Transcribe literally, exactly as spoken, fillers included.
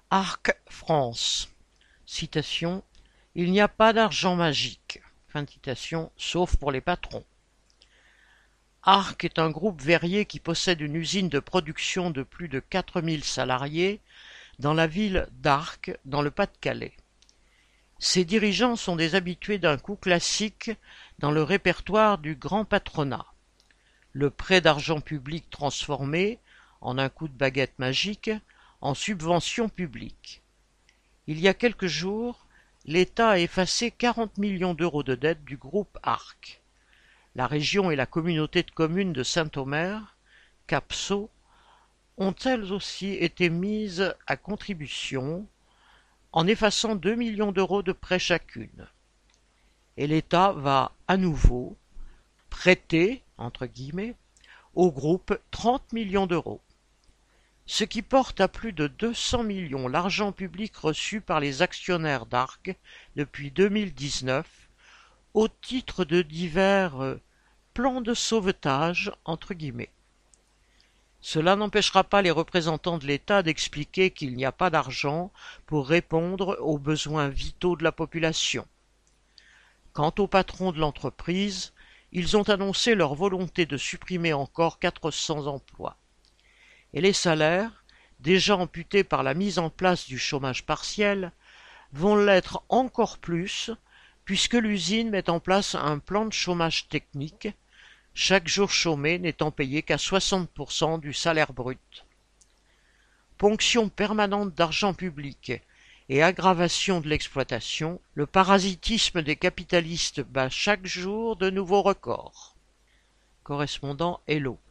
Arc France. Citation. Il n'y a pas d'argent magique. Fin de citation, sauf pour les patrons. Arc est un groupe verrier qui possède une usine de production de plus de quatre mille salariés dans la ville d'Arc, dans le Pas-de-Calais. Ses dirigeants sont des habitués d'un coup classique dans le répertoire du grand patronat. Le prêt d'argent public transformé, en un coup de baguette magique, en subvention publique. Il y a quelques jours, l'État a effacé quarante millions d'euros de dettes du groupe Arc. La région et la communauté de communes de Saint-Omer, Capso, ont elles aussi été mises à contribution en effaçant deux millions d'euros de prêts chacune. Et l'État va à nouveau prêter, entre guillemets, au groupe trente millions d'euros, ce qui porte à plus de deux cents millions l'argent public reçu par les actionnaires d'Arc depuis deux mille dix-neuf au titre de divers euh, plans de sauvetage, entre guillemets. Cela n'empêchera pas les représentants de l'État d'expliquer qu'il n'y a pas d'argent pour répondre aux besoins vitaux de la population. Quant aux patrons de l'entreprise, ils ont annoncé leur volonté de supprimer encore quatre cents emplois. Et les salaires, déjà amputés par la mise en place du chômage partiel, vont l'être encore plus, puisque l'usine met en place un plan de chômage technique, chaque jour chômé n'étant payé qu'à soixante pour cent du salaire brut. Ponction permanente d'argent public et aggravation de l'exploitation, le parasitisme des capitalistes bat chaque jour de nouveaux records. Correspondant Hello.